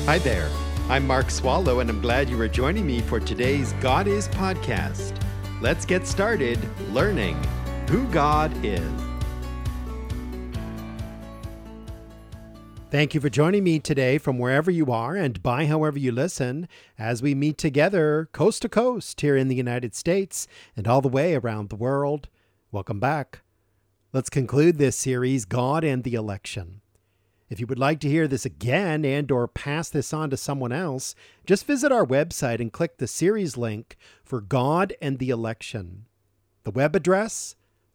Hi there. I'm Mark Swallow, and I'm glad you are joining me for today's God Is podcast. Let's get started learning who God is. Thank you for joining me today from wherever you are and by however you listen as we meet together coast to coast here in the United States and all the way around the world. Welcome back. Let's conclude this series, God and the Election. If you would like to hear this again and or pass this on to someone else, just visit our website and click the series link for God and the Election. The web address,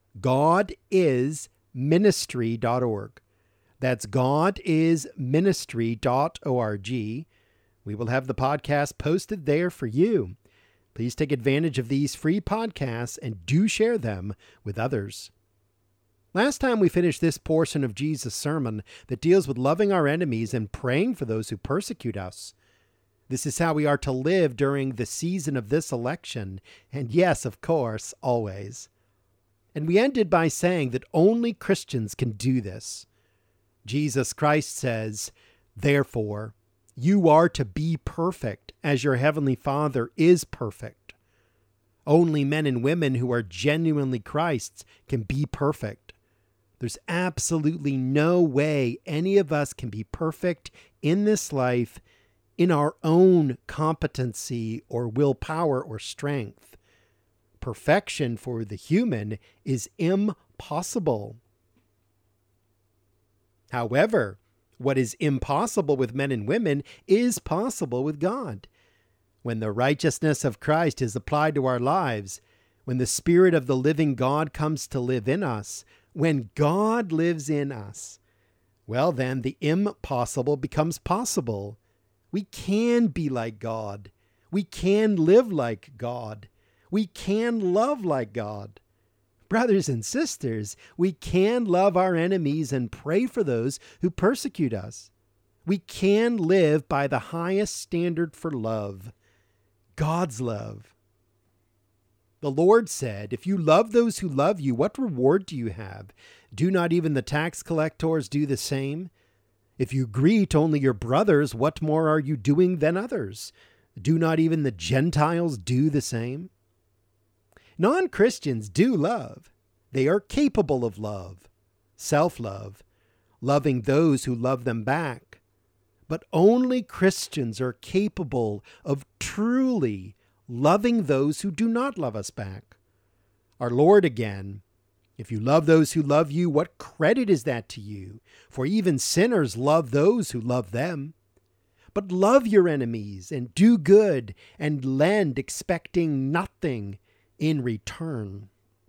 godisministry.org. That's godisministry.org. We will have the podcast posted there for you. Please take advantage of these free podcasts and do share them with others. Last time we finished this portion of Jesus' sermon that deals with loving our enemies and praying for those who persecute us. This is how we are to live during the season of this election, and yes, of course, always. And we ended by saying that only Christians can do this. Jesus Christ says, "Therefore, you are to be perfect as your heavenly Father is perfect." Only men and women who are genuinely Christ's can be perfect. There's absolutely no way any of us can be perfect in this life in our own competency or willpower or strength. Perfection for the human is impossible. However, what is impossible with men and women is possible with God. When the righteousness of Christ is applied to our lives, when the Spirit of the living God comes to live in us, when God lives in us, well then the impossible becomes possible. We can be like God. We can live like God. We can love like God. Brothers and sisters, we can love our enemies and pray for those who persecute us. We can live by the highest standard for love, God's love. The Lord said, "If you love those who love you, what reward do you have? Do not even the tax collectors do the same? If you greet only your brothers, what more are you doing than others? Do not even the Gentiles do the same?" Non-Christians do love. They are capable of love, self-love, loving those who love them back. But only Christians are capable of truly loving those who do not love us back. Our Lord again, "If you love those who love you, what credit is that to you? For even sinners love those who love them. But love your enemies and do good and lend, expecting nothing in return."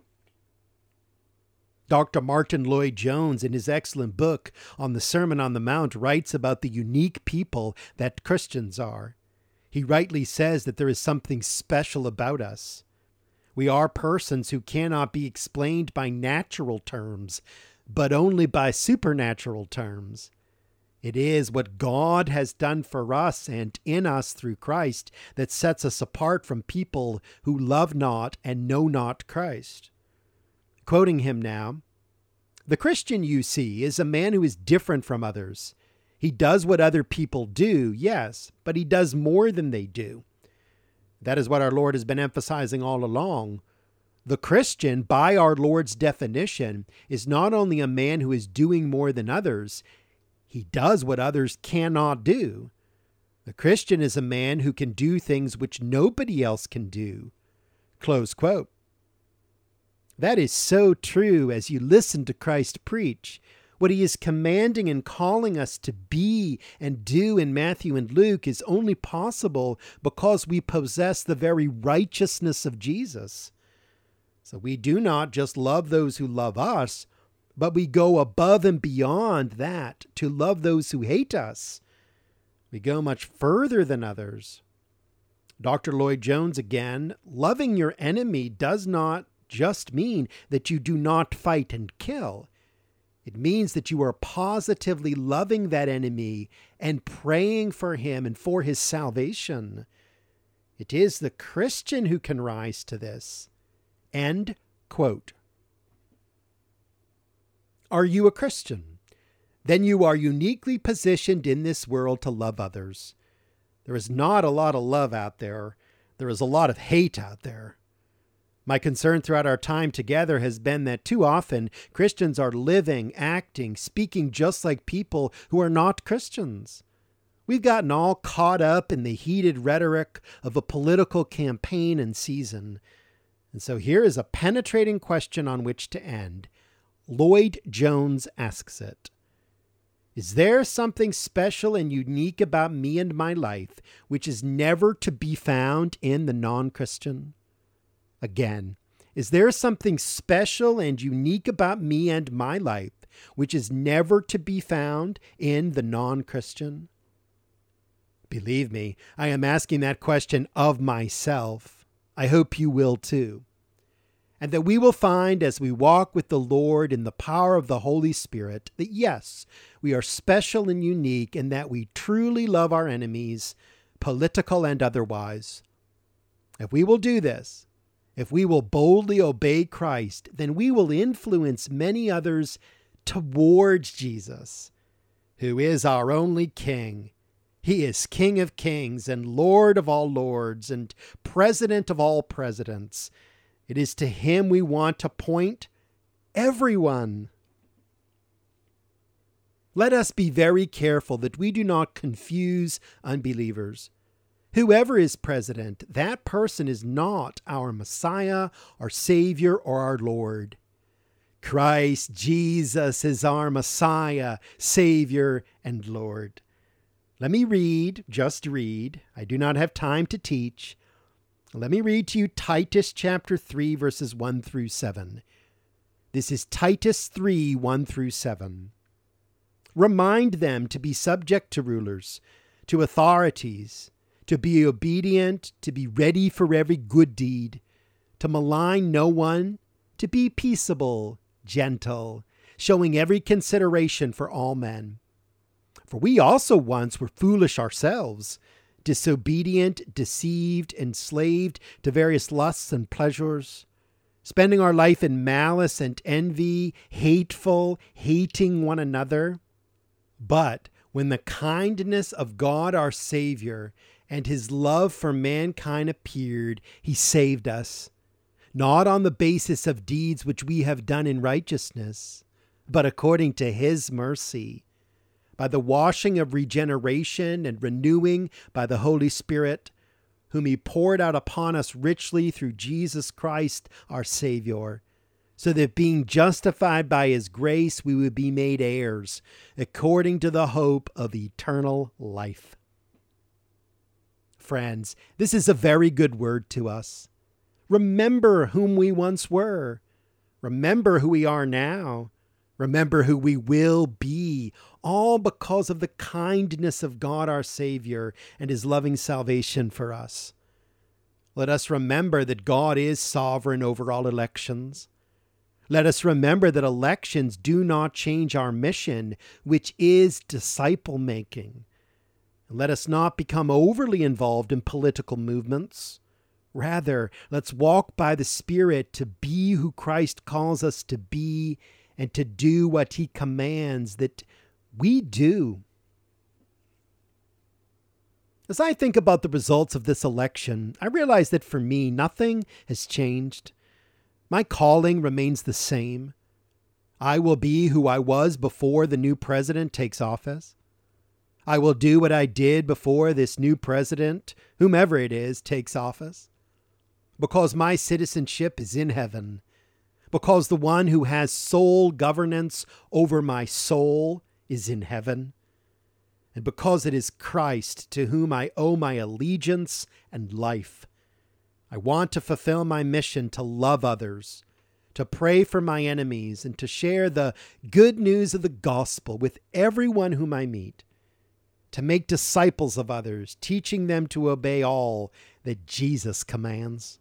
Dr. Martin Lloyd-Jones, in his excellent book on the Sermon on the Mount, writes about the unique people that Christians are. He rightly says that there is something special about us. We are persons who cannot be explained by natural terms, but only by supernatural terms. It is what God has done for us and in us through Christ that sets us apart from people who love not and know not Christ. Quoting him now, "The Christian, you see, is a man who is different from others. He does what other people do, yes, but he does more than they do." That is what our Lord has been emphasizing all along. The Christian, by our Lord's definition, is not only a man who is doing more than others, he does what others cannot do. The Christian is a man who can do things which nobody else can do. Close quote. That is so true as you listen to Christ preach. What he is commanding and calling us to be and do in Matthew and Luke is only possible because we possess the very righteousness of Jesus. So we do not just love those who love us, but we go above and beyond that to love those who hate us. We go much further than others. Dr. Lloyd-Jones again, loving your enemy does not just mean that you do not fight and kill. It means that you are positively loving that enemy and praying for him and for his salvation. It is the Christian who can rise to this. End quote. Are you a Christian? then you are uniquely positioned in this world to love others. There is not a lot of love out there. There is a lot of hate out there. My concern throughout our time together has been that too often Christians are living, acting, speaking just like people who are not Christians. We've gotten all caught up in the heated rhetoric of a political campaign and season. And so here is a penetrating question on which to end. Lloyd Jones asks it. Is there something special and unique about me and my life which is never to be found in the non-Christian? Again, is there something special and unique about me and my life which is never to be found in the non-Christian? Believe me, I am asking that question of myself. I hope you will too. And that we will find as we walk with the Lord in the power of the Holy Spirit that yes, we are special and unique and that we truly love our enemies, political and otherwise. If we will do this, if we will boldly obey Christ, then we will influence many others towards Jesus, who is our only King. He is King of kings and Lord of all lords and President of all presidents. It is to him we want to point everyone. Let us be very careful that we do not confuse unbelievers. Whoever is president, that person is not our Messiah, our Savior, or our Lord. Christ Jesus is our Messiah, Savior, and Lord. Let me read, just read. I do not have time to teach. Let me read to you Titus chapter 3, verses 1 through 7. This is Titus 3, 1 through 7. Remind them to be subject to rulers, to authorities, to be obedient, to be ready for every good deed, to malign no one, to be peaceable, gentle, showing every consideration for all men. For we also once were foolish ourselves, disobedient, deceived, enslaved to various lusts and pleasures, spending our life in malice and envy, hateful, hating one another. But when the kindness of God our Savior and his love for mankind appeared, he saved us, not on the basis of deeds which we have done in righteousness, but according to his mercy, by the washing of regeneration and renewing by the Holy Spirit, whom he poured out upon us richly through Jesus Christ our Savior, so that being justified by his grace we would be made heirs, according to the hope of eternal life. Friends, this is a very good word to us. Remember whom we once were. Remember who we are now. Remember who we will be, all because of the kindness of God our Savior and his loving salvation for us. Let us remember that God is sovereign over all elections. Let us remember that elections do not change our mission, which is disciple making. Let us not become overly involved in political movements. Rather, let's walk by the Spirit to be who Christ calls us to be and to do what he commands that we do. As I think about the results of this election, I realize that for me, nothing has changed. My calling remains the same. I will be who I was before the new president takes office. I will do what I did before this new president, whomever it is, takes office. Because my citizenship is in heaven. Because the one who has sole governance over my soul is in heaven. And because it is Christ to whom I owe my allegiance and life. I want to fulfill my mission to love others, to pray for my enemies, and to share the good news of the gospel with everyone whom I meet, to make disciples of others, teaching them to obey all that Jesus commands.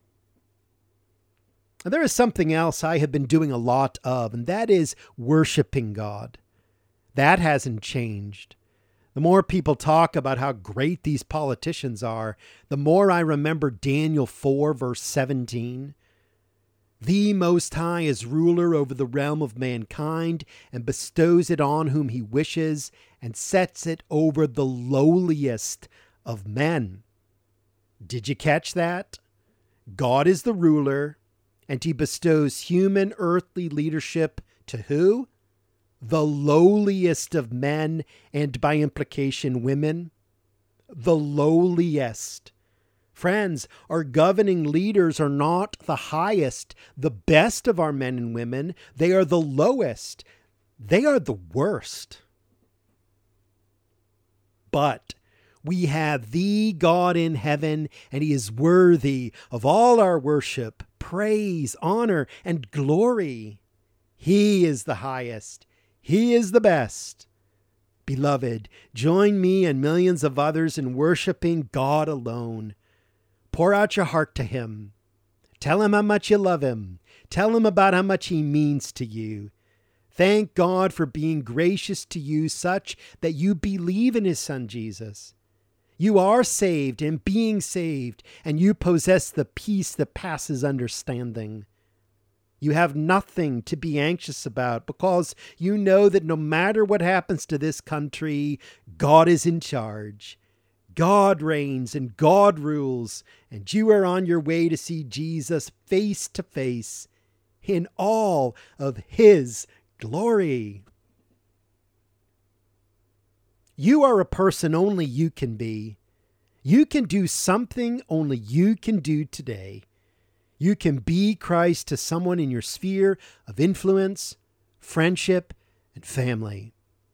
And there is something else I have been doing a lot of, and that is worshiping God. That hasn't changed. The more people talk about how great these politicians are, the more I remember Daniel 4, verse 17. The Most High is ruler over the realm of mankind and bestows it on whom he wishes and sets it over the lowliest of men. Did you catch that? God is the ruler, and he bestows human earthly leadership to who? The lowliest of men, and by implication, women. The lowliest. Friends, our governing leaders are not the highest, the best of our men and women. They are the lowest. They are the worst. But we have the God in heaven, and he is worthy of all our worship, praise, honor, and glory. He is the highest. He is the best. Beloved, join me and millions of others in worshiping God alone. Pour out your heart to him. Tell him how much you love him. Tell him about how much he means to you. Thank God for being gracious to you such that you believe in his Son Jesus. You are saved and being saved, and you possess the peace that passes understanding. You have nothing to be anxious about because you know that no matter what happens to this country, God is in charge. God reigns and God rules, and you are on your way to see Jesus face to face in all of his glory. You are a person only you can be. You can do something only you can do today. You can be Christ to someone in your sphere of influence, friendship, and family.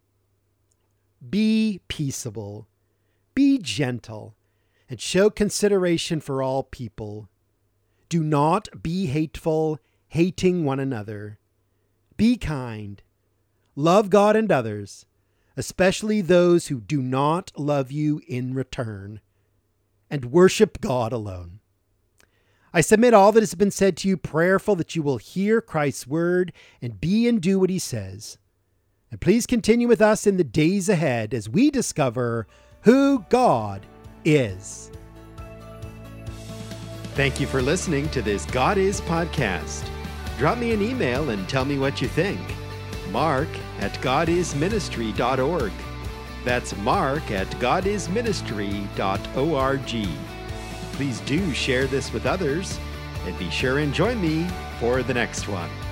Be peaceable. Be gentle and show consideration for all people. Do not be hateful, hating one another. Be kind. Love God and others, especially those who do not love you in return. And worship God alone. I submit all that has been said to you, prayerful that you will hear Christ's word and be and do what he says. And please continue with us in the days ahead as we discover who God is. Thank you for listening to this God Is podcast. Drop me an email and tell me what you think. mark@godisministry.org. That's mark@godisministry.org. Please do share this with others and be sure and join me for the next one.